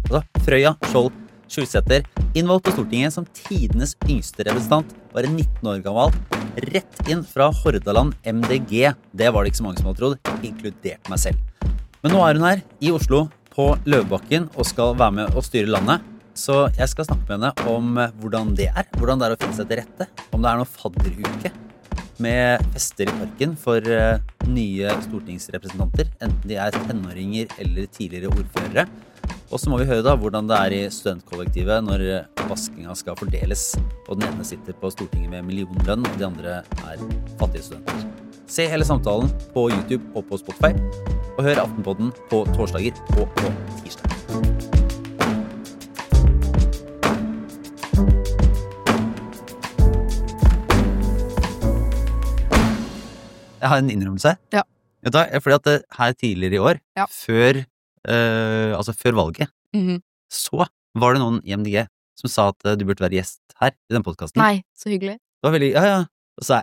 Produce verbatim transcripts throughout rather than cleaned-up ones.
Altså Frøya Skjold Skjulsæter, innvalgt på Stortinget som tidenes yngste representant, bare nitten år gammel, rett inn fra Hordaland M D G. Det var det ikke så mange som hadde trodd, inkludert meg selv. Men nå er hun her i Oslo på Løvebakken og skal være med å styre landet. Så jeg skal snakke med henne om hvordan det er, hvordan det er å finne seg til rette, om det er noe fadderuke med fester i parken for uh, nye stortingsrepresentanter, enten de er tenåringer eller tidligere ordførere. Og så må vi høre da hvordan det er i studentkollektivet når vaskinga skal fordeles, og den ene sitter på Stortinget med millionlønn, og de andre er fattige studenter. Se hele samtalen på YouTube og på Spotify, og hør Aftenpodden på torsdager og på tirsdag. Jeg har en innrømmelse. Ja. Vet du, fordi at det her tidligere i år, ja. før, uh, altså før valget, mm-hmm. så var det noen i M D G som sa at uh, du burde være gjest her i den podcasten. Nei, så hyggelig. Det var veldig, ja, ja. Og så er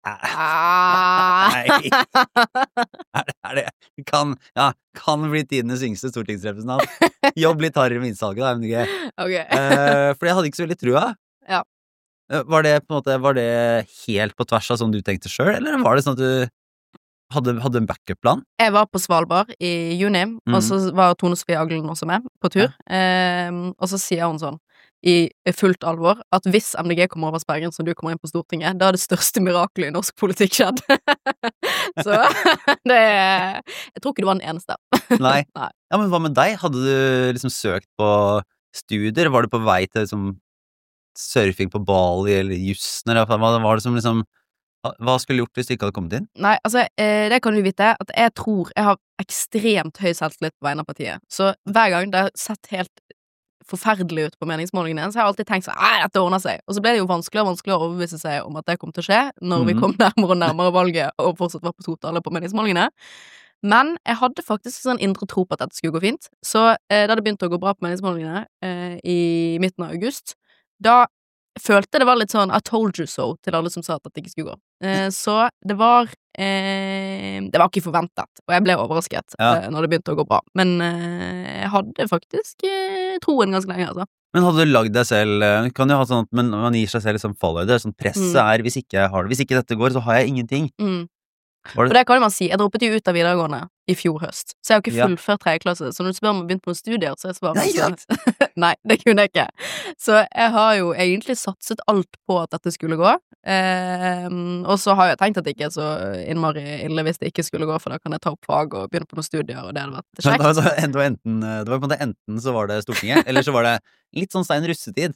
ah. Nei. Er det, er det, kan, ja, kan bli tidenes yngste stortingsrepresentant. Jobb litt hardere med innsalget da, M D G. Okay. uh, for jeg hadde ikke så veldig trua. Ja. Uh, var det på en måte, var det helt på tvers av sånn du tenkte selv, eller var det sånn at du Hadde, hadde en backup-plan? Jeg var på Svalbard i juni, mm. og så var Tone Sofie Aglen også med på tur. Ja. Um, og så sier hun sånn, i fullt alvor, at hvis M D G kommer over sperren som du kommer inn på Stortinget, da er det største mirakelet i norsk politikk skjedd. Så det jeg tror ikke du var den eneste. Nei. Nei. Ja, men hva med deg? Hadde du liksom søkt på studier? Var du på vei til liksom surfing på Bali eller jussen, eller hva var det som liksom Hva skulle du gjort hvis du ikke hadde kommet inn? Nei, altså, eh, det kan du vite, at jeg tror jeg har ekstremt høy selvtillit på vegne av partiet. Så hver gang det har sett helt forferdelig ut på meningsmålingene, så har jeg alltid tenkt sånn, nei, dette ordner seg. Og så ble det jo vanskeligere og vanskeligere å overbevise seg om at det kom til å skje, når mm. vi kom nærmere og nærmere valget, og fortsatt var på totale på meningsmålingene. Men jeg hadde faktisk sånn indre tro på at dette skulle gå fint. Så eh, da det begynte å gå bra på meningsmålingene eh, i midten av august, da følte det var litt sånn I told you so til alle som sa at det ikke skulle gå. Eh, så det var eh, det var ikke forventet, og jeg ble overrasket ja. eh, når det begynte å gå bra. Men eh, jeg hadde faktisk eh, troen ganske lenge, altså. Men hadde du lagd deg selv, kan jo ha sånn, men man gir seg selv liksom fallhøyde, sånn presset mm. er, hvis ikke jeg har det, hvis ikke dette går, så har jeg ingenting. Mm. Det? Og det kan man si, jeg droppet jo ut av videregående i fjor høst, så jeg har ikke fullført tredje klasse, så når du spør om jeg begynte på studier, så er svaret Nei, sånn, nei, det kunne jeg ikke. Så jeg har jo egentlig satset alt på at dette skulle gå, eh, og så har jeg tenkt at det ikke er så innmari ille hvis det ikke skulle gå, for da kan jeg ta opp fag og begynne på noen studier, og det hadde vært kjekt. Det var, det var enten, det var på en måte enten så var det Stortinget, eller så var det litt sånn stein russetid.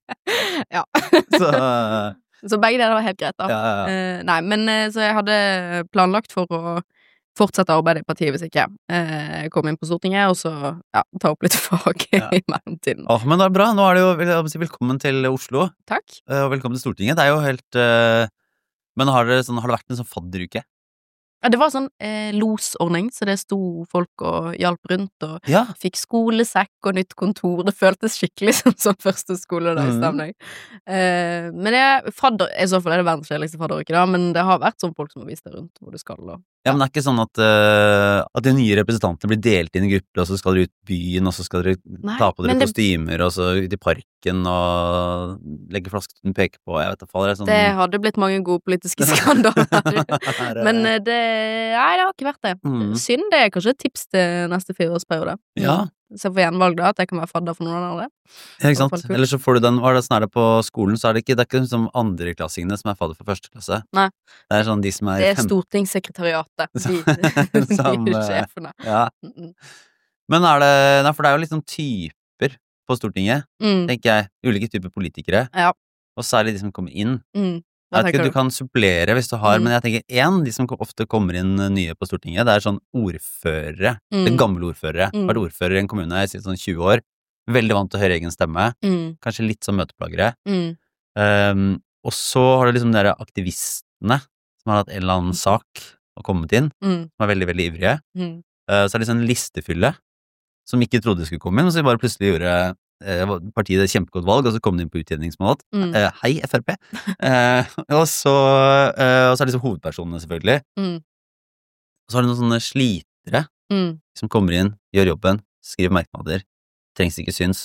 Ja. Så... Så begge deler var helt greit da. Ja, ja, ja. Uh, nei, men uh, så jeg hadde planlagt for å fortsette arbeidet i partiet hvis ikke uh, komme inn på Stortinget, og så ja, ta opp litt fag ja. I mellomtiden. Åh, men det er bra. Nå er det jo, jeg vil si velkommen til Oslo. Takk. Uh, og velkommen til Stortinget. Det er jo helt... Uh, men har det, sånn, har det vært en sånn fadderuke? Ja, det var sånn eh, losordning, så det sto folk og hjalp rundt, og ja. Fikk skolesekk og nytt kontor. Det føltes skikkelig som sånn første skoledagstemning. Mm. Eh, men jeg, fadder, i så fall er det verdens kjedeligste fadderuke da, men det har vært sånn folk som har vist deg rundt hvor du skal. Og, ja. ja, men det er ikke sånn at, uh, at de nye representantene blir delt inn i grupper, og så skal dere ut byen, og så skal dere Nei, ta på dere kostymer, det... og så ut i parken, og legge flasken peker på, jeg vet ikke, det er sånn... Det hadde blitt mange gode politiske skandaler. Men uh, det Nei, det har ikke vært det. Mm. Synd, det er kanskje et tips til neste fireårsperiode. Ja. Så for gjenvalg da, at jeg kan være fadder for noen av det. Ja, ikke sant? Eller så får du den, hva er det sånn er det på skolen, så er det ikke, det er ikke som andreklassingene som er fadder for første klasse. Nei. Det er sånn de som er... Det er stortingssekretariatet, de, som, de sjefene. Ja. Mm-mm. Men er det, nei, for det er jo litt sånn typer på Stortinget, mm. tenker jeg, ulike typer politikere. Ja. Og særlig de som kommer inn. Mm. Jeg vet ikke, du kan supplere hvis du har, mm. men jeg tenker en, de som ofte kommer inn nye på Stortinget, det er sånn ordførere, mm. det er gamle ordførere, mm. vært ordfører i en kommune i sånn tjue år, veldig vant til å høre egen stemme, mm. kanskje litt sånn møteplagere, mm. um, og så har du liksom dere aktivistene, som har hatt en eller annen sak og kommet inn, mm. som er veldig, veldig ivrige, mm. uh, så er det liksom en listefylle, som ikke trodde de skulle komme inn, men så bare plutselig gjorde partiet et kjempegodt valg, og så kom de inn på utgivningsmålet. Mm. Eh, hei, F R P! Eh, og, så, eh, og så er det liksom hovedpersonene, selvfølgelig. Mm. Og så har du noen sånne slitere, mm. som kommer inn, gjør jobben, skriver merknader, trengs ikke syns.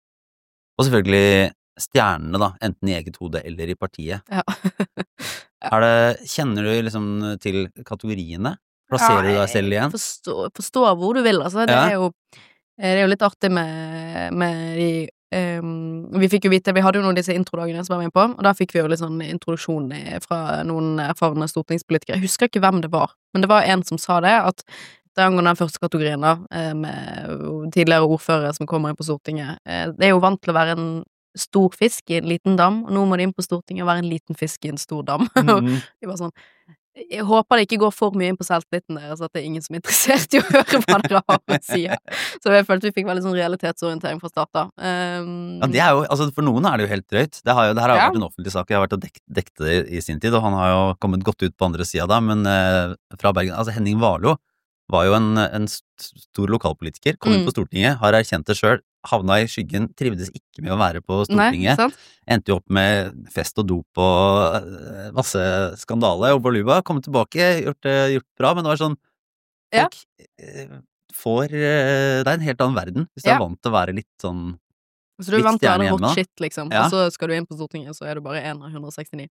Og selvfølgelig stjernene da, enten i eget hode eller i partiet. Ja. Er det, kjenner du liksom til kategoriene? Plasserer du deg selv igjen? Forstår, forstår hvor du vil, altså. Det Ja. er jo, det er jo litt artig med, med de um, vi fikk jo vite, vi hadde jo noen av disse introdagene som var med på, og da fikk vi jo litt sånn introduksjon fra noen erfarne stortingspolitikere. Jeg husker ikke hvem det var, men det var en som sa det, at det er angående den første kategorien da, med tidligere ordførere som kommer inn på Stortinget. Det er jo vant til å være en stor fisk i en liten dam, og nå må de inn på Stortinget og være en liten fisk i en stor dam. Mm. De var sånn, jeg håper det ikke går for mye inn på selvtilliten deres, at det er ingen som er interessert i å høre hva dere har å si. Så jeg følte vi fikk veldig sånn realitetsorientering fra start da. Um, Ja, det er jo, altså for noen er det jo helt drøyt. Det, har jo, det her har jo Ja. vært en offentlig sak. Jeg har vært og dekt, dekket det i sin tid, og han har jo kommet godt ut på andre siden da, men eh, fra Bergen, altså Henning Warloe var jo en, en st- stor lokalpolitiker, kom inn Mm. på Stortinget, har erkjent det selv, havna i skyggen, trivdes ikke med å være på Nei, Stortinget, sant? endte jo opp med fest og dop og eh, masse skandale, og Baluba kom tilbake, gjort det gjort bra, men det var sånn, Ja. folk eh, får, eh, det er en helt annen verden, hvis du Ja. er vant til å være litt sånn, Så du er litt vant til å stjerne være hjemme, hot da. shit, liksom, Ja. og så skal du inn på Stortinget, så er du bare en av hundre sekstini.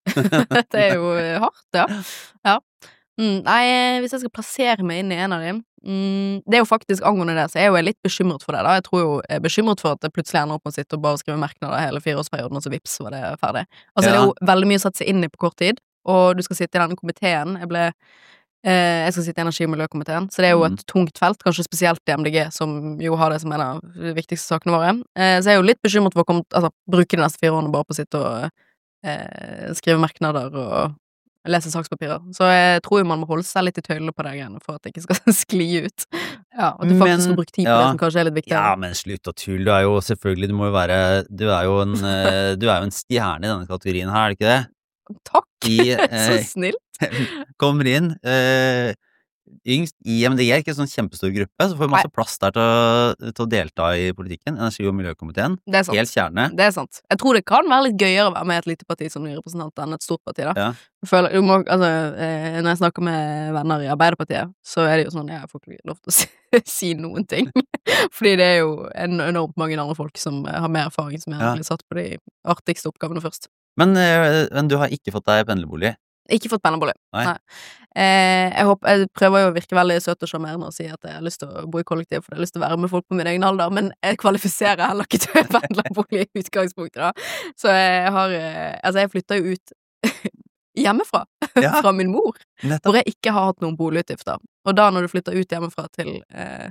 Det er jo eh, hardt, ja. Ja. Mm, nei, hvis jeg skal plassere meg inn i en av dem, mm, det er jo faktisk angående det, så jeg er jo litt bekymret for det da. Jeg tror jo, jeg er bekymret for at det plutselig ender opp med å sitte og bare skrive merknader hele fireårsperioden, og så vips var det ferdig. Altså, det er Ja. jo veldig mye å sette seg inn i på kort tid, og du skal sitte i denne komiteen. Jeg ble Eh, jeg skal sitte i energi- og miljøkomiteen, så det er jo et Mm. tungt felt, kanskje spesielt i M D G, som jo har det som en av de viktigste sakene våre. Eh, så jeg er jo litt bekymret for å komme, altså, bruke de neste fire årene bare på å sitte og eh, skrive merknader og lese sakspapirer. Så jeg tror jo man må holde seg litt i tøylene på det greiene for at det ikke skal skli ut. Ja, at du faktisk Men- får brukt tid på ja. det som kanskje er litt viktigere. Ja, men slutt å tulle, du er jo selvfølgelig, du må jo være, du er jo en, eh, du er jo en stjerne i denne kategorien her, er det ikke det? Takk! I, Så eh, snill! kommer inn, eh, yngst i M D G, ikke sånn kjempestor gruppe, så får vi masse plass der til å, til å delta i politikken, energi- og miljøkomiteen, Det er sant. helt kjerne. Det er sant. Jeg tror det kan være litt gøyere å være med i et lite parti som ny representant enn et stort parti, da. Ja. Jeg føler, du må, altså, eh, når jeg snakker med venner i Arbeiderpartiet, så er det jo sånn, jeg får ikke lov til å si, si noen ting. Fordi det er jo en, enormt mange andre folk som eh, har mer erfaring, som jeg Ja. har blitt satt på de artigste oppgavene først. Men, eh, men du har ikke fått deg pendlerbolig? Ikke fått pennebolig. Nei. Nei. Eh, jeg, håper, jeg prøver jo å virke veldig søt og sjarmerende og si at jeg har lyst til å bo i kollektiv, for jeg har lyst til å være med folk på min egen alder, men jeg kvalifiserer heller ikke til pendlerbolig i utgangspunktet, da. Så jeg har eh, Altså, jeg flytta jo ut hjemmefra, Ja. fra min mor, Nettopp. hvor jeg ikke har hatt noen boligutgifter. Og da når du flytter ut hjemmefra til eh,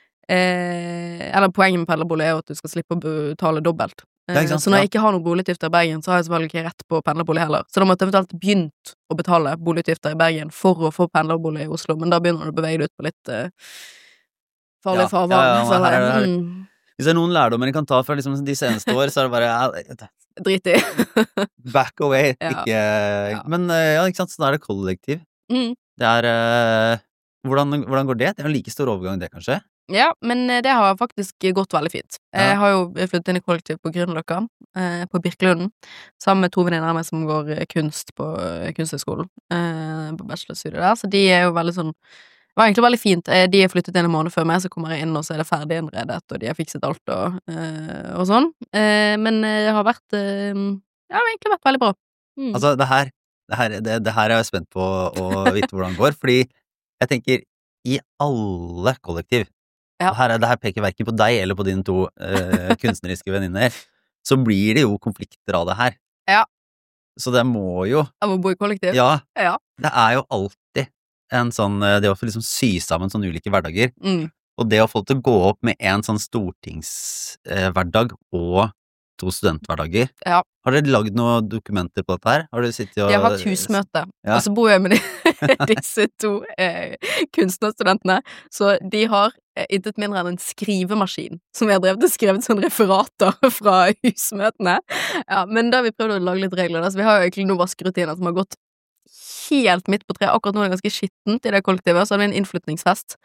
eh, Eller poenget med pendlerbolig er jo at du skal slippe å betale dobbelt. Eh, Ja, ikke sant? så når Ja. jeg ikke har noen boligutgifter i Bergen, så har jeg selvfølgelig ikke rett på pendlerbolig heller. Så da måtte jeg eventuelt begynt å betale boligutgifter i Bergen for å få pendlerbolig i Oslo, men da begynner du å bevege deg ut på litt eh, farlig Ja, farvann. ja, ja, føler jeg. her er det- Mm, Hvis det er noen lærdommer jeg kan ta fra liksom de seneste år, så er det bare ja, drit i. back away, Ja. ikke Ja. Men eh, ja, ikke sant, så da er det kollektiv. mm. Det er eh, hvordan, hvordan går det? Det er jo like stor overgang, det, kanskje? Ja, men eh, det har faktisk gått veldig fint. Ja. Jeg har jo flyttet inn i kollektiv på Grünerløkka, eh, på Birkelunden, sammen med to venninner av meg som går eh, kunst på eh, Kunsthøgskolen, eh, på bachelorstudiet der, så de er jo veldig sånn det var egentlig veldig fint. Eh, De er flyttet inn en måned før meg, så kommer jeg inn, og så er det ferdig innredet, og de har fikset alt og, eh, og sånn. Eh, men det har vært eh, ja, det har egentlig vært veldig bra. Mm. Altså, det her, det her, det, det her er jeg spent på å vite hvordan det går, fordi jeg tenker, i alle kollektiv, Ja. det, her, er- det her peker hverken på deg eller på dine to eh, kunstneriske venninner, så blir det jo konflikter av det her. Ja. Så det må jo, Av å bo i kollektiv? ja, Ja. det er jo alltid en sånn, eh, det å få liksom sy sammen sånne ulike hverdager, Mm. og det å få det til å gå opp med en sånn stortingshverdag og to studenthverdager. Ja. Har dere lagd noen dokumenter på dette her? Har du sittet og De har hatt husmøte, Ja. og så bor jeg med de, disse to eh, kunstnerstudentene, så de har eh, intet mindre enn en skrivemaskin, som vi har drevet og skrevet sånne referater fra husmøtene. Ja, men da har vi prøvd å lage litt regler, da, så vi har jo egentlig noen vaskerutiner som har gått helt midt på tre. Akkurat nå er det ganske skittent i det kollektivet, så hadde vi en innflytningsfest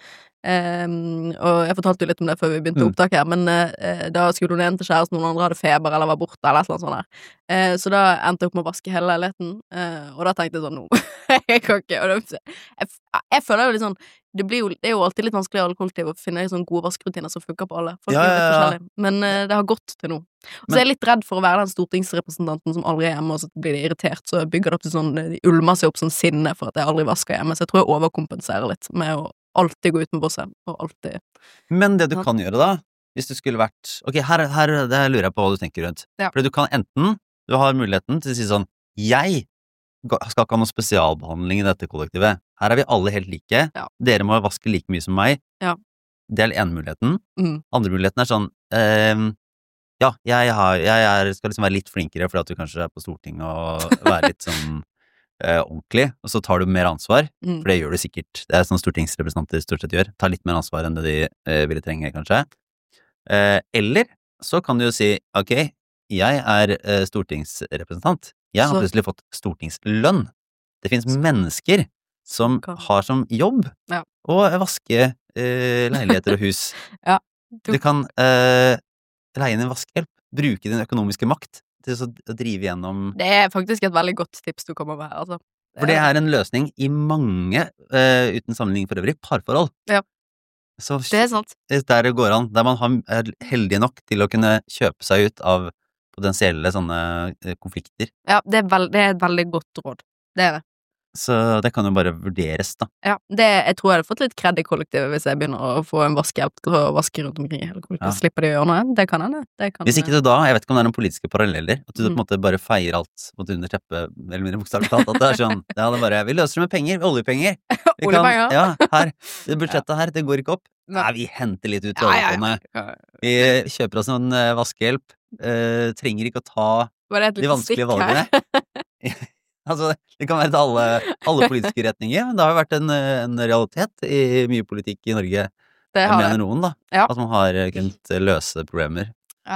Um, og jeg fortalte jo litt om det før vi begynte Mm. opptak her, men uh, da skulle hun inn til kjæresten, noen andre hadde feber eller var borte, eller et eller annet sånt der. Uh, så da endte jeg opp med å vaske hele leiligheten, uh, og da tenkte jeg sånn, no, jeg kan ikke, og det, jeg, jeg føler jo litt sånn, det, blir jo, det er jo alltid litt vanskelig i alle kollektiv å finne sånne gode vaskerutiner som funker på alle. Folk Ja, er jo litt ja, ja. forskjellige, men uh, det har gått til nå. Og så er jeg litt redd for å være den stortingsrepresentanten som aldri er hjemme, og så blir de irritert, så bygger det opp til sånn, de ulmer seg opp sånn sinne for at jeg aldri vasker hjemme, så jeg tror jeg overkompenserer litt med å alltid gå ut med bosset, og alltid... Men det du kan gjøre da, hvis du skulle vært... Ok, her, her det lurer jeg på hva du tenker rundt. Ja. Fordi du kan enten, du har muligheten til å si sånn, jeg skal ikke ha noe spesialbehandling i dette kollektivet. Her er vi alle helt like. Ja. Dere må vaske like mye som meg. Ja. Det er ene muligheten. Mm. Andre muligheten er sånn, ehm, ja, jeg, har, jeg er, skal liksom være litt flinkere fordi at du kanskje er på Stortinget og være litt sånn eh, ordentlig, og så tar du mer ansvar, Mm. for det gjør du sikkert. Det er sånn stortingsrepresentanter stort sett gjør. Tar litt mer ansvar enn det de eh, ville trenge, kanskje. Eh, eller så kan du jo si, ok, jeg er eh, stortingsrepresentant. Jeg har Så- plutselig fått stortingslønn. Det finnes mennesker som Kan- har som jobb Ja. å vaske eh, leiligheter og hus. Ja. Du, du kan eh, leie inn en vaskehjelp. Bruke din økonomiske makt til å å drive gjennom. Det er faktisk et veldig godt tips du kommer med her, altså. For det er en løsning i mange, eh, uten sammenligning for øvrig, parforhold. Ja. Så Det er sant. der det går an, der man har, er heldig nok til å kunne kjøpe seg ut av potensielle sånne eh, konflikter. Ja, det er, veld, det er et veldig godt råd. Det er det. Så det kan jo bare vurderes, da. Ja, det, jeg tror jeg hadde fått litt kred i kollektivet hvis jeg begynner å få en vaskehjelp til å vaske rundt omkring i hele kollektivet. Ja. Slipper de å gjøre noe. Det kan hende. Det kan Hvis ikke du da, jeg vet ikke om det er noen politiske paralleller, at du på en Mm. måte bare feier alt på en måte under teppet, eller mindre bokstavelig talt, at det er sånn, ja, det er bare, vi løser det med penger, oljepenger. Vi kan- Oljepenger? Ja, her, det budsjettet her, det går ikke opp. Nei. Nei, vi henter litt ut Ja, av ja, ja. oljefondet. Ja. Vi kjøper oss en eh, vaskehjelp, eh, trenger ikke å ta Var det et de lite vanskelige stikk her? valgene. Altså, det kan være til alle, alle politiske retninger, men det har jo vært en, eh, en realitet i mye politikk i Norge, Det har mener det. noen, da. Ja. At man har eh, kunnet løse problemer.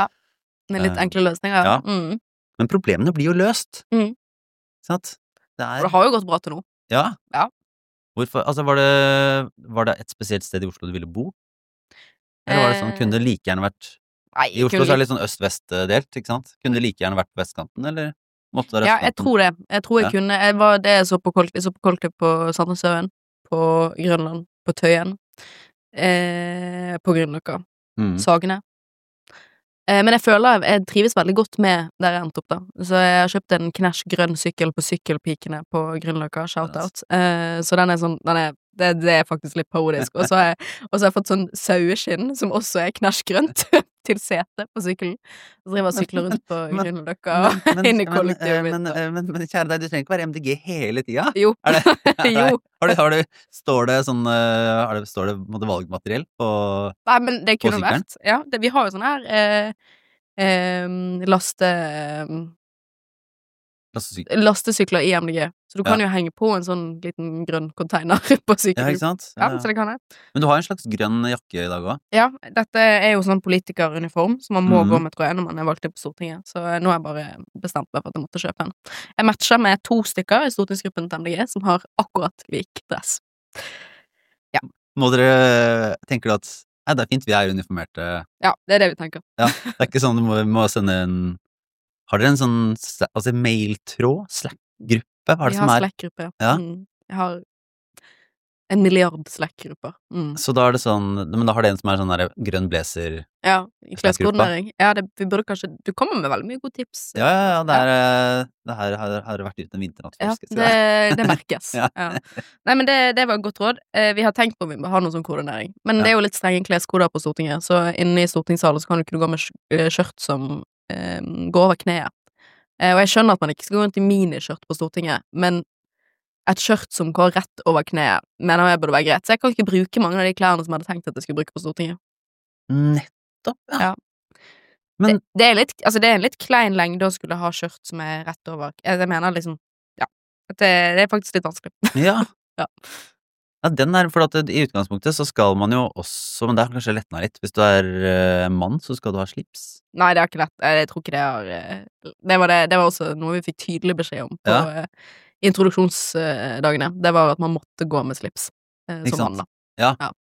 Med litt Eh, enkle løsninger. ja. Mm. Men problemene blir jo løst. Mm. Sant? Det Og er, det har jo gått bra til nå. ja. Ja. Hvorfor, altså var det, var det et spesielt sted i Oslo du ville bo? Eller var det sånn, Eh, kunne det like gjerne vært, Nei, i Oslo kunne så er det litt sånn øst-vest-delt, ikke sant? Kunne det like gjerne vært på vestkanten, eller måtte det være Ja, jeg østkanten? tror det. Jeg tror jeg Ja. kunne jeg var, Det jeg så på kollektiv, jeg så på kollektiv på Sandnessjøen, på Grønland, på Tøyen, eh, på Grünerløkka, Mm. Sagene. Eh, men jeg føler jeg, jeg trives veldig godt med der jeg endte opp, da. Så jeg har kjøpt en knæsj grønn sykkel på Sykkelpikene på Grünerløkka, shout-out. Eh, så den er sånn den er, det, det er faktisk litt parodisk. Og så har jeg, og så har jeg fått sånn saueskinn, som også er knæsj grønt, til sete på sykkelen. Så driver jeg og sykler rundt på Men- Grünerløkka Men- men- inn i men, kollektivet eh, mitt. Men, og- eh, men, men kjære deg, du trenger ikke være M D G hele tida. Jo. Er det, Jo. Har du, har du, står det sånn, eh, har det, står det på en måte valgmateriell på Nei, men det kunne sykkelen? vært. Ja, det, vi har jo sånn her eh, eh, laste, eh, lastesykkel? lastesykler i M D G. Så du kan Ja. jo henge på en sånn liten grønn container på Ja, sykkelen. ikke sant? Ja, Ja. så det kan jeg. Men du har en slags grønn jakke i dag òg. Ja, dette er jo sånn politikeruniform som man må Mhm. gå med, tror jeg, når man er valgt inn på Stortinget. Så eh, nå har jeg bare bestemt meg for at jeg måtte kjøpe en. Jeg matcher med to stykker i stortingsgruppen til M D G som har akkurat lik dress. Må dere Tenker du at nei, det er fint, vi er uniformerte. Ja, det er det vi tenker. Ja, det er ikke sånn du må, må sende en Har dere en sånn sla- altså mailtråd? Slack-gruppe? Hva er det Vi som har er Slack-gruppe. Ja. Mm. Jeg har en milliard Slack-grupper. Mm. Så da er det sånn Men da har det en som er sånn der grønn blazer? Ja, i Slack-gruppa. kleskoordinering. Ja, det, vi burde kanskje Du kommer med veldig mye gode tips. Ja, ja, ja, det er eh, Det her har, har vært ute en vinternatt, Ja, faktisk. det, det merkes. Ja. ja. Nei, men det, det var et godt råd. Eh, vi har tenkt på om vi må ha noe sånn koordinering. Men Ja. det er jo litt strenge kleskoder på Stortinget, så inne i stortingssalen så kan du ikke gå med sk- eh, skjørt som eh, går over kneet. Eh, og jeg skjønner at man ikke skal gå rundt i miniskjørt på Stortinget, men et skjørt som går rett over kneet, mener jeg burde være greit. Så jeg kan ikke bruke mange av de klærne som jeg hadde tenkt at jeg skulle bruke på Stortinget. Nettopp, ja. Ja. Men det, det, er litt, altså det er en litt klein lengde å skulle ha skjørt som er rett over. Jeg, jeg mener liksom, ja, at det, det er faktisk litt vanskelig. ja. Ja. Ja, den er, for at det- i utgangspunktet så skal man jo også, men det har kanskje letna litt. Hvis du er eh, mann, så skal du ha slips. Nei, det er ikke lett. Jeg tror ikke det har eh, det var, det, det var også noe vi fikk tydelig beskjed om på Ja. eh, introduksjonsdagene. Det var at man måtte gå med slips eh, Ikke som sant? mann, da. Ja.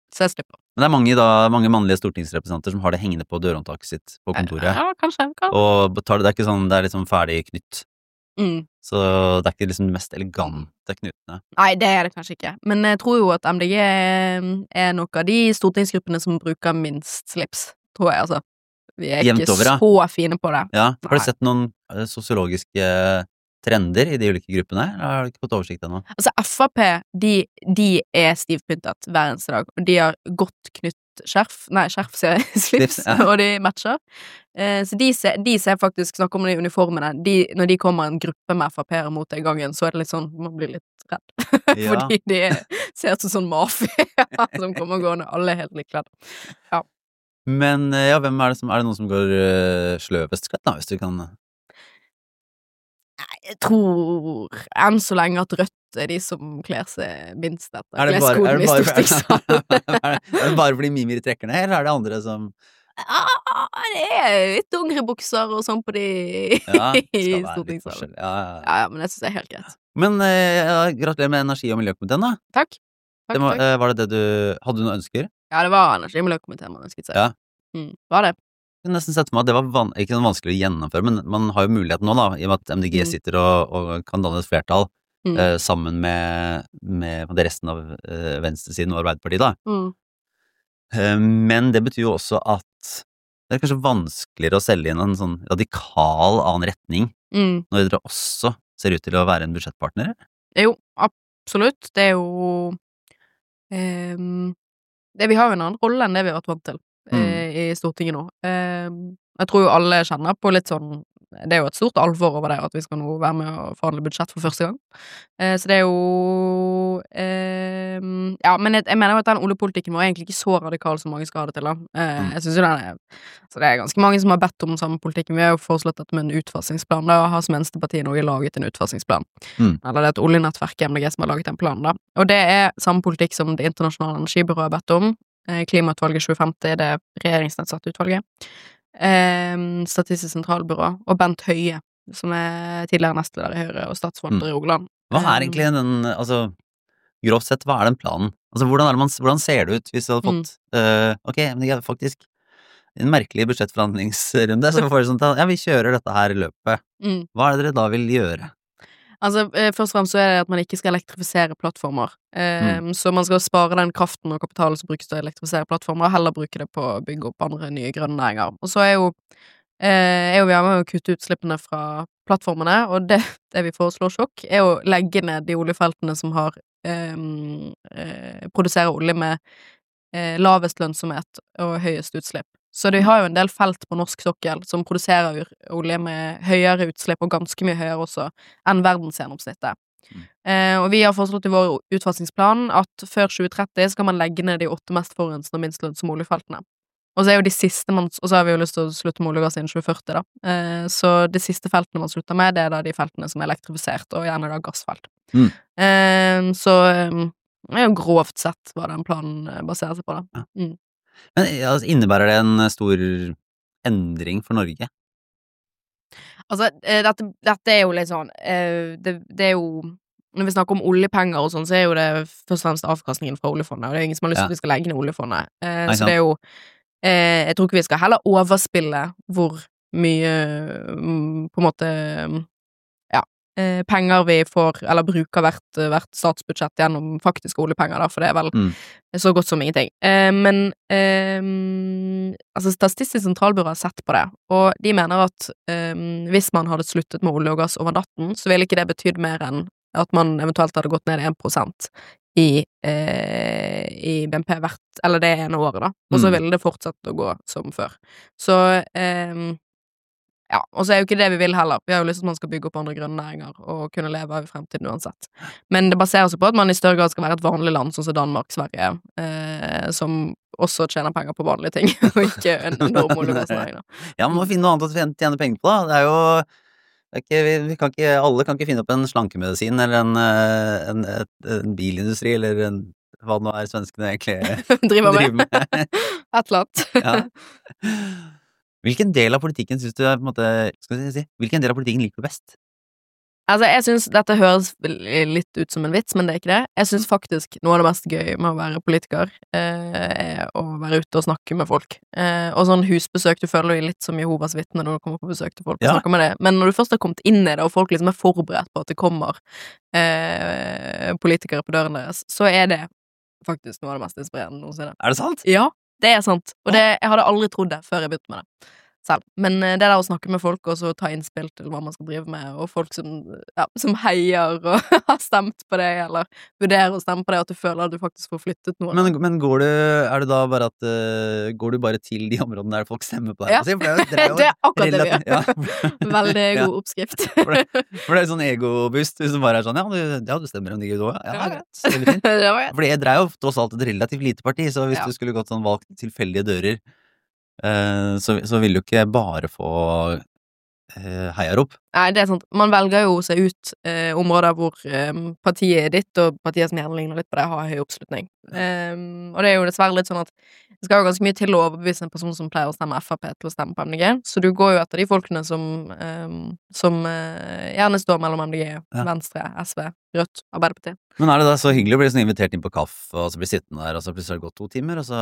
Så jeg slipper. Men det er mange, da, mange mannlige stortingsrepresentanter som har det hengende på dørhåndtaket sitt på kontoret. Ja, kanskje. kanskje. Og tar det, det er ikke sånn, det er litt sånn ferdig knytt. Mm. Så det er ikke liksom de mest elegante knyttene. Nei, det er det kanskje ikke. Men jeg tror jo at M D G er nok av de stortingsgruppene som bruker minst slips, tror jeg, altså. Vi er Jevnt ikke over, ja. så fine på det. Ja, har Nei. du sett noen eh, sosiologiske trender i de ulike gruppene? Eller har du ikke fått oversikt ennå? Altså, F A P, de, de er stivpyntet hver eneste dag, og de har godt knytt skjerf, nei, skjerf sier jeg, slips, Slips, ja. og de matcher. Eh, så de ser, de ser faktisk, snakker om de uniformene, de, når de kommer en gruppe med F A P-ere mot deg i gangen, så er det litt sånn, man blir litt redd. Ja. Fordi de er, ser ut som sånn mafia som kommer gående, alle er helt likkledd. Ja. Men eh, ja, hvem er det som, er det noen som går uh, sløvest kledd da, hvis du kan... Jeg tror enn så lenge at Rødt er de som kler seg minst etter. Er det bare, er Kleskoden det i bare, stortingssalen. er det, er det bare fordi Mimir trekker ned, eller er det andre som... Ah, det er litt ungre bukser og sånn på de Ja, det i skal være litt stortingssalen. forskjell. Ja, ja, ja. Ja, ja, men det synes jeg er helt greit. Men eh, ja, gratulerer med energi- og miljøkomiteen da. Takk. Takk, Det må, takk. eh, var det det du... Hadde du noen ønsker? Ja, det var energi- og miljøkomiteen man ønsket seg. Ja. Mm, var det? Jeg kunne nesten sett for meg at det var van ikke noe vanskelig å gjennomføre, men man har jo muligheten nå da, i og med at M D G Mm. sitter og, og kan danne et flertall Mm. eh, sammen med, med det resten av eh, venstresiden og Arbeiderpartiet da. Mm. Eh, men det betyr jo også at det er kanskje vanskeligere å selge inn en sånn radikal annen retning Mm. når dere også ser ut til å være en budsjettpartner. Jo, absolutt. Det er jo ehm, det, Vi har jo en annen rolle enn det vi har vært vant til Mm. eh, i Stortinget nå. Ehm, jeg tror jo alle kjenner på litt sånn. Det er jo et stort alvor over det at vi skal nå være med å forhandle budsjett for første gang. Eh, så det er jo ehm, Ja, men jeg, jeg mener jo at den oljepolitikken var egentlig ikke så radikal som mange skal ha det til. Da. Eh, Mm. Jeg synes jo den er Så det er ganske mange som har bedt om samme politikken. Vi har jo foreslått dette med en utfasingsplan. Da har som eneste parti i Norge laget en utfasingsplan. Mm. Eller det er et oljenettverk i M D G som har laget en plan, da. Og det er samme politikk som Det internasjonale energibyrået har bedt om. Eh, Klimautvalget tjue femti, det er regjeringsnedsatte utvalget. Eh, Statistisk sentralbyrå. Og Bent Høie, som er tidligere nestleder i Høyre og statsforvalter i Rogaland. Hva er Eh, egentlig den, altså, grovt sett, hva er den planen? Altså, hvordan, er det man, hvordan ser det ut hvis du hadde fått, eh, ok, men det er faktisk en merkelig budsjettforhandlingsrunde, så får du sånn, ja, vi kjører dette her i løpet. Mm. Hva er det dere da vil gjøre? Altså, eh, først og fremst så er det at man ikke skal elektrifisere plattformer. Eh, Mm. Så man skal spare den kraften og kapitalen som brukes til å elektrifisere plattformer, og heller bruke det på å bygge opp andre nye grønne næringer. Og så er jo, eh, er jo vi har med å kutte utslippene fra plattformene, og det, det vi foreslår sjokk, er å legge ned de oljefeltene som har eh, eh, produserer olje med eh, lavest lønnsomhet og høyest utslipp. Så de har jo en del felt på norsk sokkel som produserer olje med høyere utslipp, og ganske mye høyere også, enn verdensgjennomsnittet. Mm. Eh, og vi har foreslått i vår utfasingsplan at før tjue tretti skal man legge ned de åtte mest forurensende og minst lønnsomme oljefeltene. Og så er jo de siste man, og så har vi jo lyst til å slutte med olje og gass innen tjue førti, da. Eh, så de siste feltene man slutter med, det er da de feltene som er elektrifisert, og gjerne da gassfelt. Mm. Eh, så eh, det er jo grovt sett hva den planen eh, baserer seg på, da. Ja. Mm. Men altså, innebærer det en stor endring for Norge? Altså, eh, dette, dette er jo litt sånn eh, det, det er jo Når vi snakker om oljepenger og sånn, så er jo det først og fremst avkastningen fra oljefondet, og det er ingen som har lyst til Ja. at vi skal legge ned oljefondet. Eh, Nei, så det er jo eh, Jeg tror ikke vi skal heller overspille hvor mye mm, på en måte ja, eh, penger vi får, eller bruker hvert, hvert statsbudsjett gjennom faktiske oljepenger, da, for det er vel Mm. så godt som ingenting. Eh, men eh, altså Statistisk sentralbyrå har sett på det, og de mener at eh, hvis man hadde sluttet med olje og gass over natten, så ville ikke det betydd mer enn at man eventuelt hadde gått ned én prosent i, eh, i B N P hvert, eller det ene året, da. Og så Mm. ville det fortsette å gå som før. Så eh, ja, og så er jo ikke det vi vil heller. Vi har jo lyst til at man skal bygge opp andre grønne næringer og kunne leve av i fremtiden uansett. Men det baserer seg på at man i større grad skal være et vanlig land, sånn som Danmark, Sverige, eh, som også tjener penger på vanlige ting, og ikke en enorm olje- og gassnæring, da. Ja, man må finne noe annet å tjene- tjene penger på da. Det er jo, det er ikke, vi, vi kan ikke, alle kan ikke finne opp en slankemedisin, eller en, eh, en, et, en bilindustri, eller en, hva det nå er svenskene egentlig Driver med. driver med. Et eller annet. Ja. Hvilken del av politikken synes du er på en måte, skal jeg si, hvilken del av politikken liker du best? Altså, jeg synes dette høres litt ut som en vits, men det er ikke det. Jeg synes faktisk noe av det mest gøy med å være politiker eh, er å være ute og snakke med folk. Eh, og sånn husbesøk, du føler deg litt som Jehovas vitne når du kommer på besøk til folk og Ja. snakker med det. Men når du først har kommet inn i det, og folk liksom er forberedt på at det kommer eh, politikere på døren deres, så er det faktisk noe av det mest inspirerende noensinne. Er det sant? Ja, det er sant. Og det, jeg hadde aldri trodd det før jeg begynte med det selv. Men eh, det der å snakke med folk og så ta innspill til hva man skal drive med, og folk som, ja, som heier og har stemt på det, eller vurderer å stemme på det, at du føler at du faktisk får flyttet noe. Men, men går du, er det da bare at uh, går du bare til de områdene der folk stemmer på deg? Ja. For det, er jo- det, er jo Det er akkurat det vi relativt- ja. Veldig Ja. god oppskrift. For det, for det er sånn egoboost hvis du bare er sånn, ja, du, ja, du stemmer om de gud også. Ja, Ja. greit. Veldig fint. Det var jeg. Fordi det er jo tross alt et relativt lite parti, så hvis Ja. du skulle gått sånn valgt tilfeldige dører, eh, så, så vil du ikke bare få eh, heiarop. Nei, det er sant. Man velger jo seg ut eh, områder hvor eh, partiet ditt og partiet som gjerne ligner litt på det, har høy oppslutning. Um, og det er jo dessverre litt sånn at det skal jo ganske mye til å overbevise en person som pleier å stemme F R P til å stemme på M D G, så du går jo etter de folkene som, um, som uh, gjerne står mellom M D G, Ja. Venstre, S V, Rødt, Arbeiderpartiet. Men er det da så hyggelig å bli sånn invitert inn på kaffe, og så bli sittende der, og så plutselig har det gått to timer, og så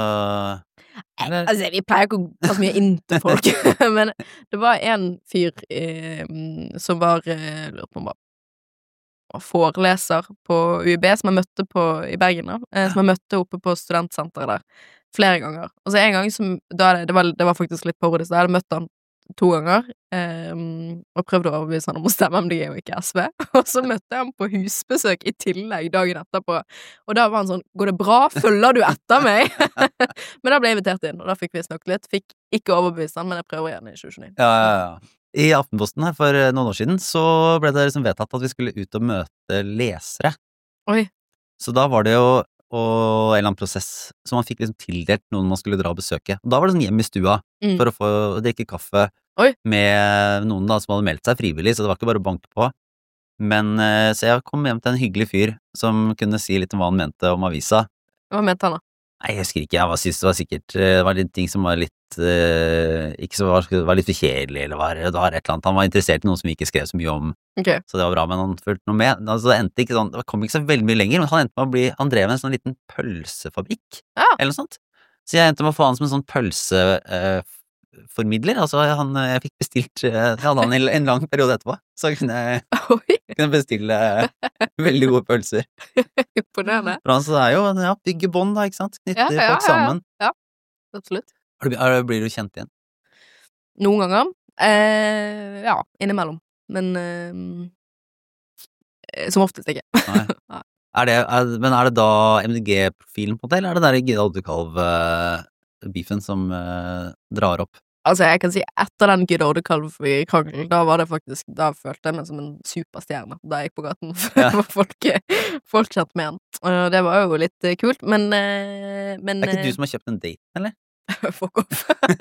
Eller- Altså, vi pleier ikke å ta så mye inn til folk, men det var en fyr eh, som var, eh, lurer på om var var foreleser på U I B, som jeg møtte på i Bergen, da, eh, som jeg møtte oppe på studentsenteret der, flere ganger. Og så en gang som, da er det, det, var, det var faktisk litt parodisk, da hadde jeg møtt han to ganger, eh, og prøvde å overbevise han om å stemme M D G og ikke S V, og så møtte jeg han på husbesøk i tillegg dagen etterpå, og da var han sånn, går det bra? Følger du etter meg? Men da ble jeg invitert inn, og da fikk vi snakket litt, fikk ikke overbevist han, men jeg prøver igjen i tjue tjueni. Ja, ja, ja. I Aftenposten her for eh, noen år siden så ble det liksom vedtatt at vi skulle ut og møte lesere. Oi. Så da var det jo og en eller annen prosess, så man fikk liksom tildelt noen man skulle dra og besøke. Og da var det sånn hjem i stua Mm. for å få drikke kaffe Oi. med noen da som hadde meldt seg frivillig, så det var ikke bare å banke på. Men eh, så jeg kom hjem til en hyggelig fyr som kunne si litt om hva han mente om avisa. Hva mente han da? Nei, jeg husker ikke, jeg var, synes det var sikkert eh, det var litt ting som var litt eh, ikke så var, var litt for kjedelig, eller var, det var et eller annet. Han var interessert i noe som vi ikke skrev så mye om, Ok. så det var bra, men han følte noe med. Altså, det endte ikke sånn, det kom ikke så veldig mye lenger, men han endte med å bli, han drev med en sånn liten pølsefabrikk, Ja. eller noe sånt. Så jeg endte med å få han som en sånn pølseformidler, eh, formidler. Altså han, jeg fikk bestilt, eh, jeg hadde han i en lang periode etterpå, så kunne jeg Oi, kunne bestille eh, veldig gode pølser. imponerende. For han så det er jo, ja, bygge bånd da, ikke sant? Knytte Ja, ja, folk ja, ja. sammen. Absolutt. Er du- er- Blir du kjent igjen? Noen ganger. Eh, ja, innimellom. Men eh, som oftest ikke. Nei. Nei. Er det, er, men er det da M D G-profilen på det, eller er det der Gidde Oddekalv-beefen som eh, drar opp? Altså, jeg kan si etter den Gud Ordekalv-krangelen, da var det faktisk, da følte jeg meg som en superstjerne da jeg gikk på gaten, for Ja. det var folk, folk kjent med han. Og det var jo litt eh, kult, men, eh, men Det er ikke du som har kjøpt en date, eller? eh, fuck off.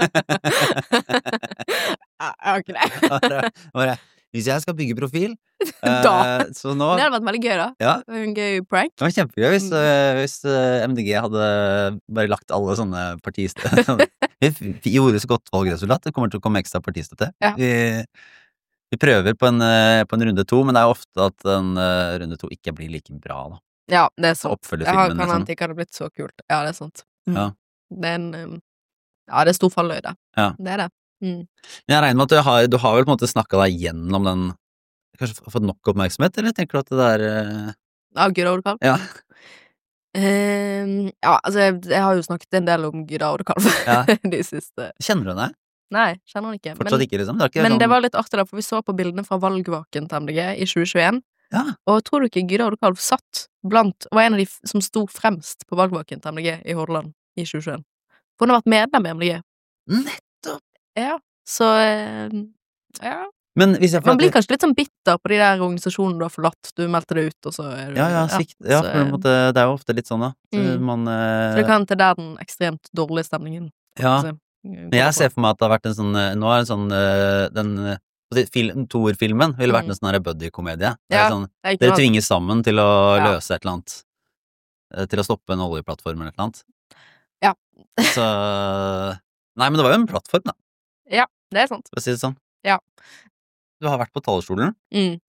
Ja, jeg har ikke det. Bare, bare, hvis jeg skal bygge profil, eh, Da. så nå Det hadde vært veldig gøy, da. Ja. Det var En gøy prank. Det var kjempegøy hvis, Mm. eh, hvis eh, M D G hadde bare lagt alle sånne partistøtte. Vi, vi gjorde så godt valgresultat, det kommer til å komme ekstra partistøtte. Ja. Vi, vi prøver på en, eh, på en runde to, men det er jo ofte at en eh, runde to ikke blir like bra da. Ja, det er sant. Oppfølger Jeg har, filmen, kan liksom. hende ikke hadde blitt så kult. Ja, det er sant. Mm. Ja. Det er en um, Ja, det er stor falløyde. Ja. Det er det. Mm. Men jeg regner med at du har, du har vel på en måte snakket deg gjennom den, kanskje fått nok oppmerksomhet, eller tenker du at det der eh, Av Gud Ordekalv? Ja. Ehm, ja, altså, jeg, jeg har jo snakket en del om Gud Ordekalv Ja. de siste Kjenner du henne? Nei, kjenner han ikke. Fortsatt Men, ikke, liksom? Det er ikke men sånn, det var litt artig, da, for vi så på bildene fra valgvaken til M D G i tjue tjueen. Ja. Og tror du ikke Gud Ordekalv satt blant var en av de f- som sto fremst på valgvaken til M D G i Hordaland i tjue tjueen? For hun har vært medlem i M D G. Nettopp! Ja, så eh, ja. Men hvis jeg får Man blir kanskje litt sånn bitter på de der organisasjonene du har forlatt. Du meldte deg ut, og så er du Ja, ja, svikt. Ja, så, for det, måtte, det er jo ofte litt sånn, da. Så Mm. Man eh, Så det kan til der den ekstremt dårlige stemningen. Ja. altså, Men jeg ser for meg at det har vært en sånn eh, Nå er det sånn eh, Den eh, fil- Thor-filmen ville vært Mm. en sånn her buddy-komedie. Det er Ja, sånn, Det er ikke dere noe- tvinges sammen til å Ja. løse et eller annet. eh, Til å stoppe en oljeplattform eller et eller annet. Ja. Så Nei, men det var jo en plattform, da, Det er sant. for å si det sånn. Ja. Du har vært på talerstolen. Mm.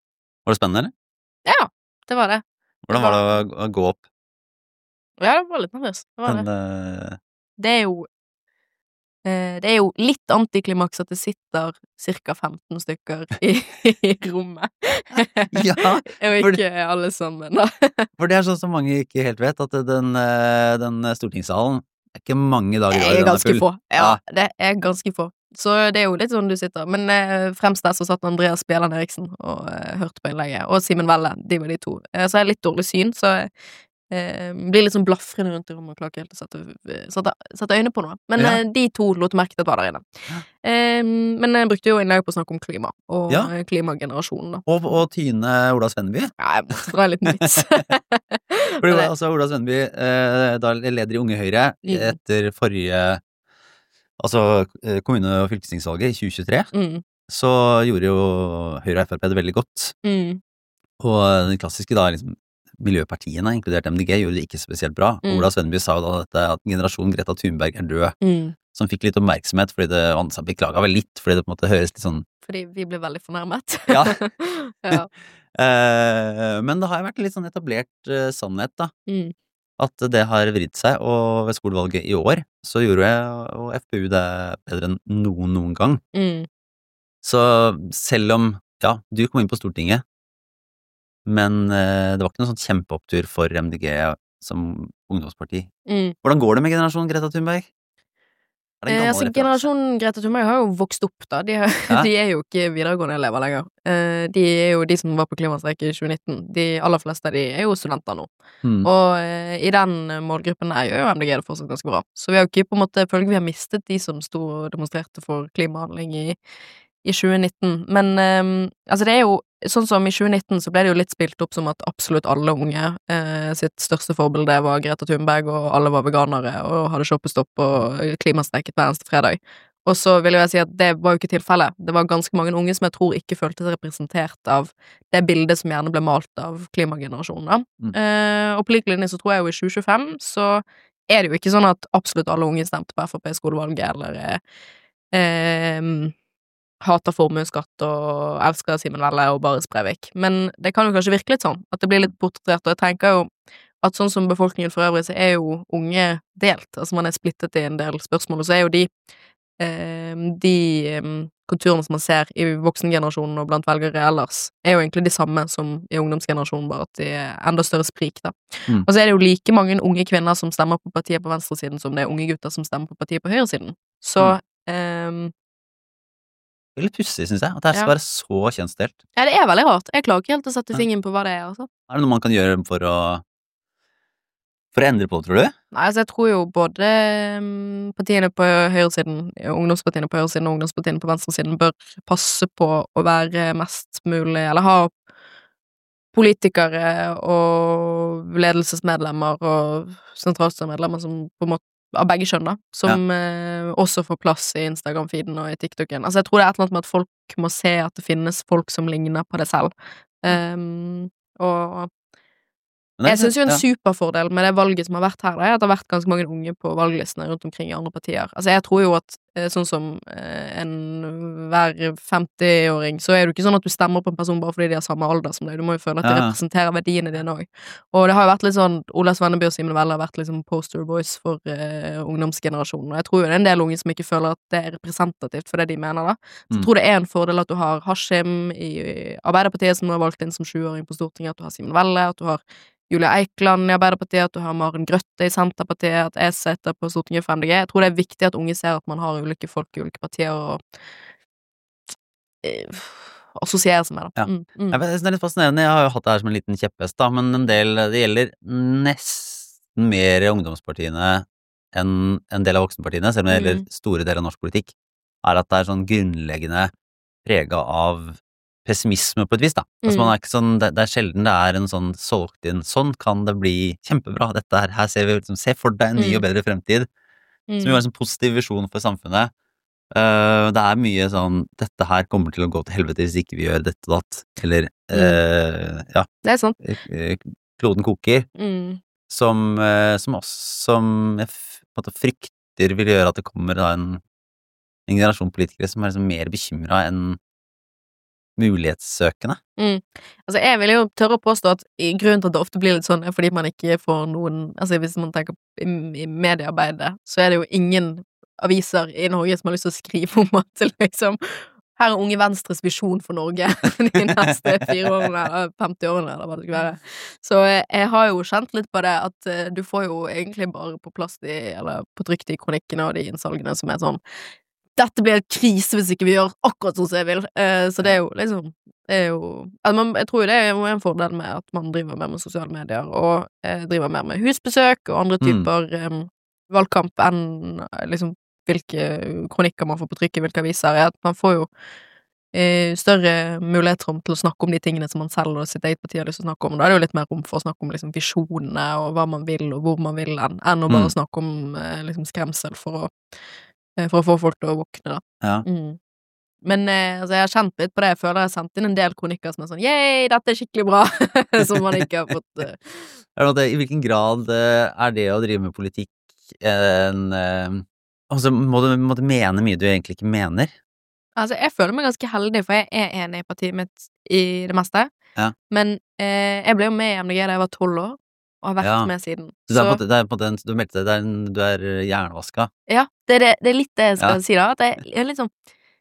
Var det spennende, eller? Ja, det var det. Hvordan var det å, å gå opp? Ja, det var litt nervøs. Det var Men, det. eh, Det er jo eh, Det er jo litt antiklimaks at det sitter cirka femten stykker i, i rommet. Ja, Og for- ikke alle sammen, da. for det er sånn som mange ikke helt vet, at den, eh, den stortingssalen er ikke mange dager i Jeg år er den er ganske full. få. Ja, det er ganske få. Så det er jo litt sånn du sitter. Men eh, fremst der så satt Andreas Bjelland Eriksen og eh, hørte på innlegget. Og Simen Velle. De var de to. Eh, så jeg har litt dårlig syn, så jeg eh, blir litt sånn blafrende rundt i rommet og klarer ikke helt å sette, sette, sette øyne på noe. Men Ja. eh, de to lot merke til at var der inne. Eh, men jeg brukte jo innlegget på å snakke om klima, og Ja. eh, klimagenerasjonen, da. Og, og Tyne Ola Svenneby. Ja, jeg måtte dra en liten vits. For det var altså Ola Svenneby, eh, da leder i Unge Høyre, Mm. etter forrige altså eh, kommune- og fylkestingsvalget i tjue tjuetre, mm, så gjorde jo Høyre og F R P det veldig godt. mm, Og den klassiske da, liksom, miljøpartiene, inkludert M D G, gjorde det ikke spesielt bra. Mm. Ola Svenneby sa jo da dette, at generasjonen Greta Thunberg er død, mm. som fikk litt oppmerksomhet, fordi det, han beklaga vel litt, fordi det på en måte høres litt sånn Fordi vi ble veldig fornærmet. Ja. ja. eh, Men det har jo vært en litt sånn etablert eh, sannhet, da. Mm. At det har vridd seg, og ved skolevalget i år så gjorde jeg og F P U det bedre enn noen noen gang. Mm. Så selv om, ja, du kom inn på Stortinget, men eh, det var ikke noen sånn kjempeopptur for M D G som ungdomsparti. Mm. Hvordan går det med generasjonen Greta Thunberg? Er det en Eh, gammel altså, referanse? generasjonen Greta Thunberg har jo vokst opp, da. De, har, Ja. de er jo ikke videregående elever lenger. Eh, de er jo de som var på klimastreik i tjue nitten. De aller fleste av de er jo studenter nå. Hmm. Og eh, i den målgruppen der gjør jo M D G det fortsatt ganske bra. Så vi har jo ikke på en måte føler vi har mistet de som sto og demonstrerte for klimahandling i, i tjue nitten. Men eh, altså, det er jo sånn som i tjue nitten så ble det jo litt spilt opp som at absolutt alle unge eh, sitt største forbilde var Greta Thunberg, og alle var veganere og hadde shoppestopp og klimastreiket hver eneste fredag. Og så vil jeg si at det var jo ikke tilfellet. Det var ganske mange unge som jeg tror ikke følte seg representert av det bildet som gjerne ble malt av klimagenerasjonen, da. Mm. Eh, og på lik linje så tror jeg jo i tjue tjuefem så er det jo ikke sånn at absolutt alle unge stemte på F R P i skolevalget, eller eh, eh, hater formuesskatt og elsker Simen Velle og Baris Breivik. Men det kan jo kanskje virke litt sånn, at det blir litt portrettert, og jeg tenker jo at sånn som befolkningen for øvrig, så er jo unge delt, altså man er splittet i en del spørsmål, og så er jo de eh, de eh, konturene som man ser i voksengenerasjonen og blant velgere ellers, er jo egentlig de samme som i ungdomsgenerasjonen, bare at de er enda større sprik, da. Mm. Og så er det jo like mange unge kvinner som stemmer på partiet på venstresiden som det er unge gutter som stemmer på partiet på høyresiden. Så eh, Det er litt pussig, synes jeg, at det Ja. skal være så kjønnsdelt. ja, det er veldig rart. Jeg klarer ikke helt å sette Ja. fingeren på hva det er, altså. Er det noe man kan gjøre for å for å endre på det, tror du? Nei, altså jeg tror jo både mm, partiene på høyresiden, ungdomspartiene på høyresiden og ungdomspartiene på venstresiden bør passe på å være mest mulig, eller ha politikere og ledelsesmedlemmer og sentralstyremedlemmer som på en måte av begge kjønn, da, som eh, også får plass i Instagram-feeden og i TikToken. Altså jeg tror det er et eller annet med at folk må se at det finnes folk som ligner på det selv. Um, og Men det er jeg synes jo en ja. superfordel med det valget som har vært her, da, er at det har vært ganske mange unge på valglistene rundt omkring i andre partier. Altså jeg tror jo at eh, sånn som eh, en hver femti-åring, så er det jo ikke sånn at du stemmer på en person bare fordi de har samme alder som deg. Du må jo føle at de Ja. representerer verdiene dine også. Og det har jo vært litt sånn, Ola Svenneby og Simen Velle har vært liksom poster boys for eh, ungdomsgenerasjonen, og jeg tror jo det er en del unge som ikke føler at det er representativt for det de mener, da. Så jeg Mm. tror det er en fordel at du har Hashim i Arbeiderpartiet, som du har valgt inn som tjue-åring på Stortinget, at du har Simen Velle, at du har Julia Eikeland i Arbeiderpartiet, at du har Maren Grøtte i Senterpartiet, at jeg sitter på Stortinget for M D G. Jeg tror det er viktig at unge ser at man har ulike folk i ulike partier og eh, assosierer seg med det. Ja. Mm, mm. Jeg vet, jeg synes det er litt fascinerende. Jeg har jo hatt det her som en liten kjepphest, da, men en del, det gjelder nesten mer ungdomspartiene enn en del av voksenpartiene, selv om det gjelder Mm. store deler av norsk politikk, er at det er sånn grunnleggende prega av pessimisme på et vis, da. Altså Mm. man er ikke sånn, det, det er sjelden det er en sånn solgt inn, sånn kan det bli kjempebra, dette her, her ser vi liksom, se for deg en ny Mm. og bedre fremtid, Mm. som jo er en sånn positiv visjon for samfunnet. Eh, det er mye sånn, dette her kommer til å gå til helvete hvis ikke vi gjør dette og datt, eller, eh, ja, Det er sant. eh, kloden koker, Mm. som, eh, som også, som jeg f- på en måte frykter vil gjøre at det kommer da en, en generasjon politikere som er liksom mer bekymret enn mulighetssøkende. Mm. Altså, jeg vil jo tørre å påstå at i grunnen til at det ofte blir litt sånn, er fordi man ikke får noen, altså hvis man tenker i, i mediearbeidet, så er det jo ingen aviser i Norge som har lyst til å skrive om at liksom, her er Unge Venstres visjon for Norge de neste fire årene, eller femti årene, eller hva det skal være. Så jeg har jo kjent litt på det, at uh, du får jo egentlig bare på plass de, eller på trykk de kronikkene og de innsalgene som er sånn, dette blir en krise hvis ikke vi gjør akkurat sånn som jeg vil. Uh, så det er jo liksom, det er jo, altså man, jeg tror jo det er jo en fordel med at man driver mer med sosiale medier, og uh, driver mer med husbesøk og andre typer mm. um, valgkamp enn liksom hvilke kronikker man får på trykk i hvilke aviser, er at man får jo eh, større muligheter om til å snakke om de tingene som man selv og sitt eget parti har lyst til å snakke om. Da er det jo litt mer rom for å snakke om liksom, visjonene og hva man vil og hvor man vil enn, enn å bare mm. snakke om eh, liksom, skremsel for å, eh, for å få folk til å våkne, da. Ja. Mm. Men eh, altså, jeg har kjent litt på det. Jeg føler jeg har sendt inn en del kronikker som er sånn «Yay, dette er skikkelig bra!» som man ikke har fått eh. Er det noe, I hvilken grad eh, er det å drive med politikk en eh, altså, må du, må du mene mye du egentlig ikke mener? Altså, jeg føler meg ganske heldig, for jeg er enig i partiet mitt i det meste. Ja. Men eh, jeg ble jo med i M D G da jeg var tolv år, og har vært ja. med siden. Så det er på, det er på den, du meldte deg, det er en, du er jernvaska? Ja, det er, det, det er litt det jeg skal ja. si da, at jeg, jeg er litt sånn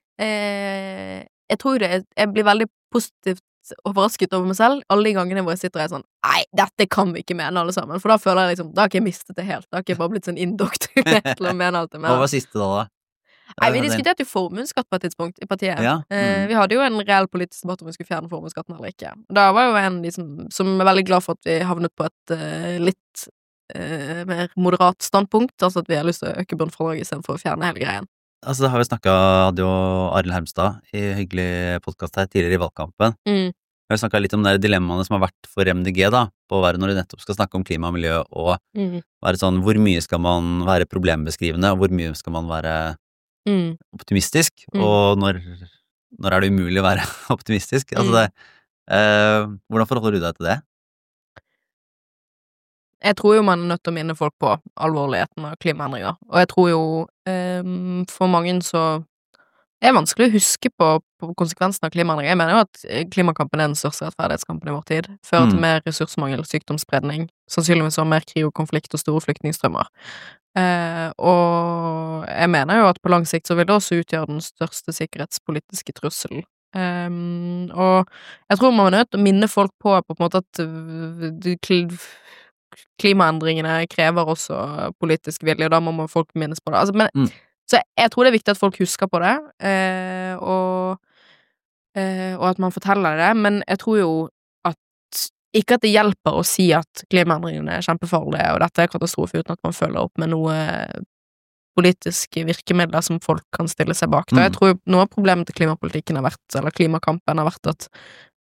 eh, jeg tror det, jeg blir veldig positivt overrasket over meg selv alle de gangene hvor jeg sitter og er sånn nei, dette kan vi ikke mene alle sammen, for da føler jeg liksom, da har ikke jeg mistet det helt, da har ikke jeg bare blitt sånn indoktrinert til å mene alt det med. Hva var siste da da? Nei, vi diskuterte jo formuesskatt på et tidspunkt i partiet. Ja. Mm. Eh, vi hadde jo en reell politisk debatt om vi skulle fjerne formuesskatten eller ikke. Da var jo en liksom, som er veldig glad for at vi havnet på et uh, litt uh, mer moderat standpunkt, altså at vi har lyst til å øke bunnfradraget i stedet for å fjerne hele greien. Altså, det har vi snakket, hadde jo Arild Hermstad i hyggelig podcast her tidligere i valgkampen. Mm. Vi har snakket litt om de dilemmaene som har vært for M D G da, på å være når de nettopp skal snakke om klima og miljø, og mm. være sånn, hvor mye skal man være problembeskrivende, og hvor mye skal man være mm. optimistisk, mm. og når, når er det umulig å være optimistisk? Altså det, eh, hvordan forholder du deg til det? Jeg tror jo man er nødt til å minne folk på alvorligheten av klimaendringer, og jeg tror jo um, for mange så det er vanskelig å huske på, på konsekvensen av klimaendringer. Jeg mener jo at klimakampen er den største rettferdighetskampen i vår tid, fører til mm. mer ressursmangel, sykdomsspredning, sannsynligvis også mer krig og konflikt og store flyktningstrømmer. Eh, og jeg mener jo at på lang sikt så vil det også utgjøre den største sikkerhetspolitiske trusselen. Um, og jeg tror man er nødt til å minne folk på på en måte at uh, klimaendringene krever også politisk vilje, og da må man folk minnes på det. Altså, men, mm. Så jeg tror det er viktig at folk husker på det, eh, og, eh, og at man forteller det, men jeg tror jo at ikke at det hjelper å si at klimaendringene er kjempefarlige, og dette er katastrofe uten at man følger opp med noe politiske virkemidler som folk kan stille seg bak. Mm. Da jeg tror noe av problemet til klimapolitikken har vært, eller klimakampen har vært at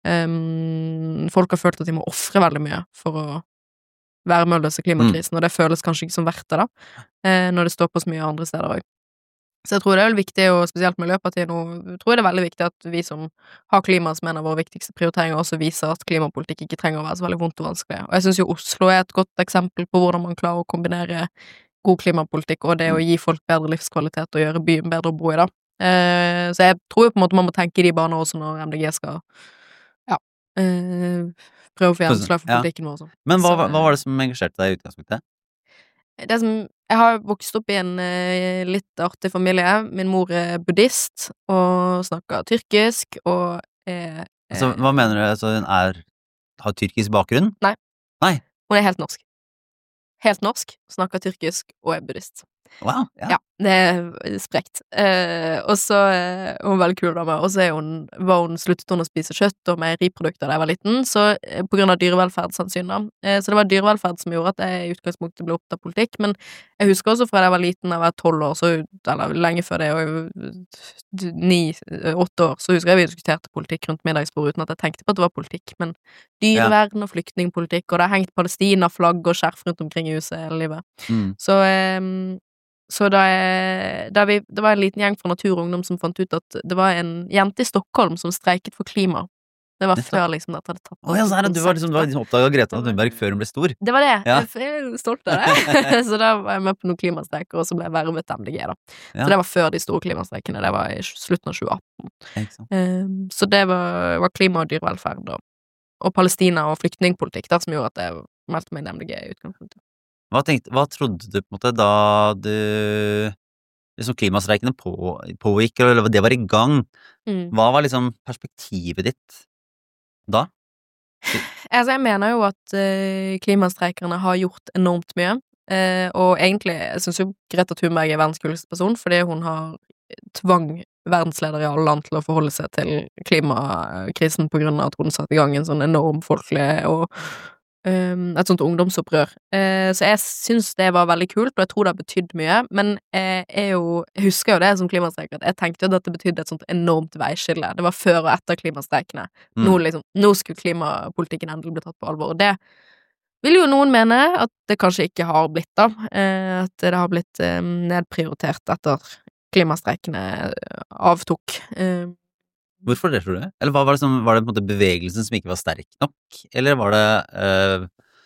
um, folk har følt at de må offre veldig mye for å være med å løse klimakrisen, mm. og det føles kanskje ikke som verdt det da, eh, når det står på så mye andre steder også. Så jeg tror det er vel viktig, og spesielt Miljøpartiet nå, jeg tror det er veldig viktig at vi som har klima som en av våre viktigste prioriteringer også viser at klimapolitikk ikke trenger å være så veldig vondt og vanskelig. Og jeg synes jo Oslo er et godt eksempel på hvordan man klarer å kombinere god klimapolitikk og det å gi folk bedre livskvalitet og gjøre byen bedre å bo i da. Eh, så jeg tror jo på en måte man må tenke i de baner også når M D G skal ja, eh, prøve å få gjennomslag for politikken vår. Ja. Men hva, hva var det som engasjerte deg i utgangspunktet? Det som, jeg har vokst opp i en uh, litt artig familie. Min mor er buddhist og snakker tyrkisk og er, altså, hva mener du? Altså, hun er, har tyrkisk bakgrunn? Nei. Nei. Hun er helt norsk. Helt norsk, snakker tyrkisk og er buddhist. Wow, ja. Ja, det er sprekt. Eh, og så er hun veldig kul dame, og så er hun, var hun sluttet hun å spise kjøtt og meieriprodukter da jeg var liten, så eh, på grunn av dyrevelferdshensyn da. Eh, så det var dyrevelferd som gjorde at jeg i utgangspunktet ble opptatt av politikk, men jeg husker også fra da jeg var liten, da jeg var tolv år, så, eller lenge før det, og ni, åtte år, så husker jeg vi diskuterte politikk rundt middagsbord uten at jeg tenkte på at det var politikk, men dyrevern og flyktningpolitikk, og det har hengt Palestina-flagg og skjerf rundt omkring i huset hele livet. Mm. Så eh, Så da, jeg, da vi, det var en liten gjeng fra Natur og Ungdom som fant ut at det var en jente i Stockholm som streiket for klima. Det var før liksom dette hadde tatt. Å ja, så er det, du var liksom, du var liksom oppdaget Greta Thunberg før hun ble stor. Det var det. Ja. Jeg er stolt av det. Så da var jeg med på noen klimastreiker, og så ble jeg vervet M D G da. Ja. Så det var før de store klimastreikene. Det var i slutten av tjue atten. Ikke sant? Um, så det var, var klima og dyrevelferd og, og Palestina og flyktningpolitikk da, som gjorde at jeg meldte meg i M D G i utgangspunktet. Hva tenkte, hva trodde du på en måte da du liksom klimastreikene på, pågikk, eller det var i gang? Mm. Hva var liksom perspektivet ditt da? Altså, jeg mener jo at uh, klimastreikerne har gjort enormt mye, uh, og egentlig, jeg synes jo Greta Thunberg er verdens kuleste person, fordi hun har tvang verdensledere i alle land til å forholde seg til klimakrisen på grunn av at hun satte i gang en sånn enorm folkelig og um, et sånt ungdomsopprør. Uh, så jeg synes det var veldig kult, og jeg tror det har betydd mye, men jeg, er jo, jeg husker jo det som klimastreiker, at jeg tenkte jo at det betydde et sånt enormt veiskille. Det var før og etter klimastreikene. Mm. Nå, liksom, nå skulle klimapolitikken endelig bli tatt på alvor, og det vil jo noen mene at det kanskje ikke har blitt da, uh, at det har blitt um, nedprioritert etter klimastreikene avtok. Uh, Hvorfor det, tror du? Eller hva var det som, var det på en måte bevegelsen som ikke var sterk nok? Eller var det uh,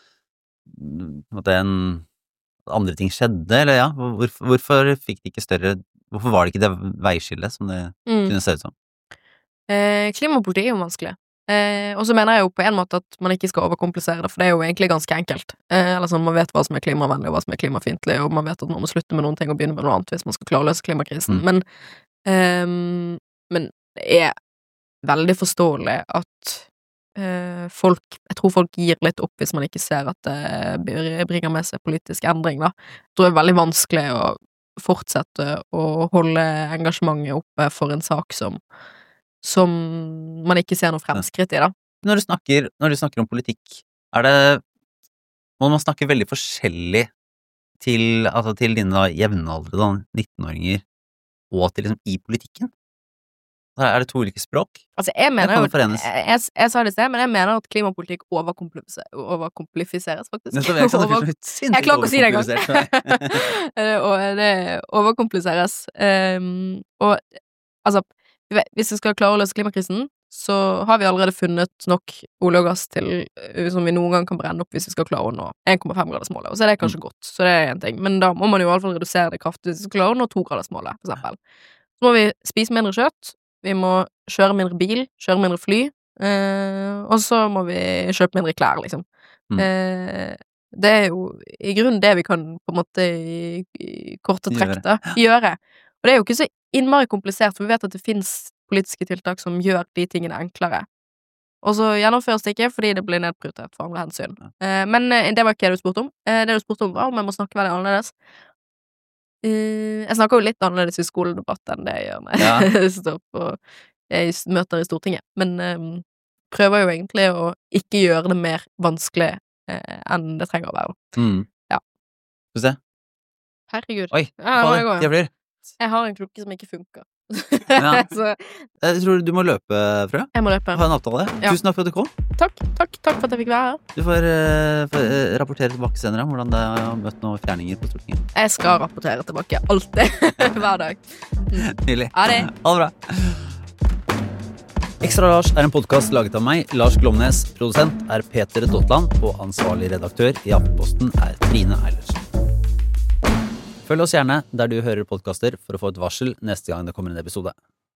på en måte en andre ting skjedde? Eller ja, hvorfor, hvorfor fikk det ikke større, hvorfor var det ikke det veiskillet som det mm. kunne se ut som? Uh, klimapolitikk er jo vanskelig. Uh, og så mener jeg jo på en måte at man ikke skal overkomplisere det, for det er jo egentlig ganske enkelt. Uh, eller sånn, man vet hva som er klimavennlig og hva som er klimafiendtlig, og man vet at man må slutte med noen ting og begynne med noe annet hvis man skal klare å løse klimakrisen. Mm. Men, um, men det er veldig forståelig at uh, folk, jeg tror folk gir litt opp hvis man ikke ser at det bringer med seg politisk endring, da. Jeg tror det er veldig vanskelig å fortsette å holde engasjementet oppe for en sak som som man ikke ser noe fremskritt i, da. Når du snakker, når du snakker om politikk, er det, må man snakke veldig forskjellig til, altså til dine jevnaldrende nittenåringer, og til liksom i politikken? Er det to ulike språk? Altså, jeg mener jo, jeg, jeg, jeg sa det i sted, men jeg mener at klimapolitikk overkomplifiseres, faktisk. Nettopp, jeg, Over, jeg klarer ikke å si det engang. Og det overkompliseres. Um, og, altså, hvis vi skal klare å løse klimakrisen, så har vi allerede funnet nok olje og gass til, som vi noen gang kan brenne opp hvis vi skal klare å nå en komma fem gradersmålet, og så er det kanskje mm. godt, så det er en ting, men da må man jo i alle fall redusere det kraftig hvis vi skal klare å nå to gradersmålet, for eksempel. Så må vi spise mindre kjøtt, vi må kjøre mindre bil, kjøre mindre fly, eh, og så må vi kjøpe mindre klær, liksom. Mm. Eh, det er jo i grunnen det vi kan på en måte i, i korte trekk da, gjøre. Og det er jo ikke så innmari komplisert, for vi vet at det finnes politiske tiltak som gjør de tingene enklere. Og så gjennomføres det ikke fordi det blir nedprioritert for andre hensyn. Eh, men eh, det var ikke det du spurte om. Eh, det du spurte om var om jeg må snakke veldig annerledes. Eh, jeg snakker jo litt annerledes i skoledebatt enn det jeg gjør når ja. jeg står på jeg møter i Stortinget. Men eh, prøver jo egentlig å ikke gjøre det mer vanskelig eh, enn det trenger å være. Mm. Ja. Skal vi se. Herregud. Oi, ja, faen, jeg blir... Jeg har en klokke som ikke funker. Ja. Så, jeg tror du må løpe, Frø. Jeg må løpe. Ha en avtale. Ja. Tusen takk for at du kom. Takk, takk, takk for at jeg fikk være her. Du får, uh, får uh, rapportere tilbake senere om hvordan det har møtt noen fjerninger på Stortinget. Jeg skal rapportere tilbake, alltid. Hver dag. Nydelig. Ha det. Ha det bra. Ekstra Lars er en podcast laget av meg, Lars Glomnes. Produsent er Peter Dottland, og ansvarlig redaktør i Aftenposten er Trine Eilertsen. Følg oss gjerne der du hører podcaster for å få et varsel neste gang det kommer en episode.